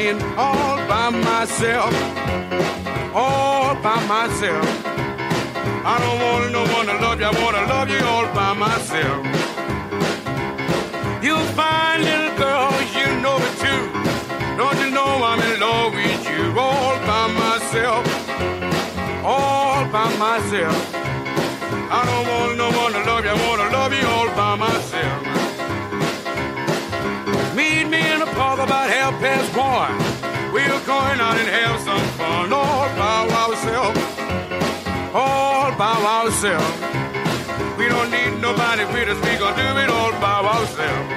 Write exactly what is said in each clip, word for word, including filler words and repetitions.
man all by myself, all by myself. I don't want no one to love you, I want to love you all by myself. You fine little girl, you know it too. Don't you know I'm in love with you all by myself, all by myself. I don't want no one to love you, I want to love you all by myself. Meet me in the park about half past one. We're going out and have some fun all by ourselves, all by ourselves. We don't need nobody with us, we gonna do it all by ourselves.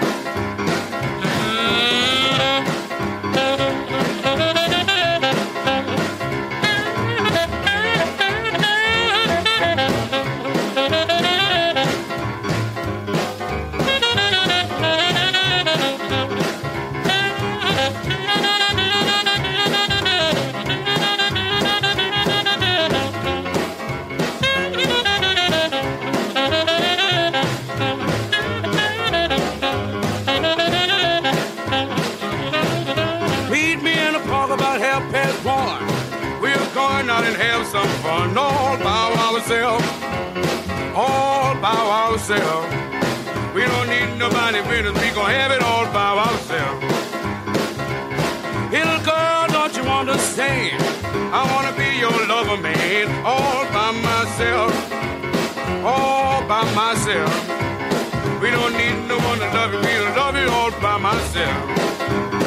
And have some fun all by ourselves, all by ourselves. We don't need nobody with us, we gon' have it all by ourselves. Little girl, don't you understand? I wanna be your lover, man, all by myself, all by myself. We don't need no one to love you, we'll love you all by myself.